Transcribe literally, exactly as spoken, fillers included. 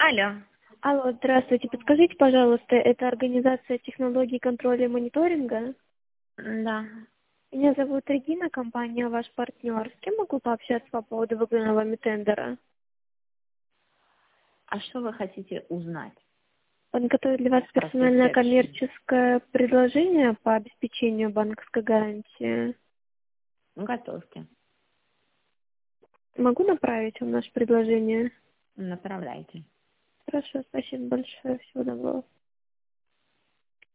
Алло. Алло, здравствуйте. Подскажите, пожалуйста, это организация технологий контроля и мониторинга? Да. Меня зовут Регина, компания ваш партнер. С кем могу пообщаться по поводу выгнанного вами тендера? А что вы хотите узнать? Он готовит для вас Про персональное Protection. коммерческое предложение по обеспечению банковской гарантии. Готовьте. Могу направить вам наше предложение? Направляйте. Хорошо, спасибо большое. Всего доброго.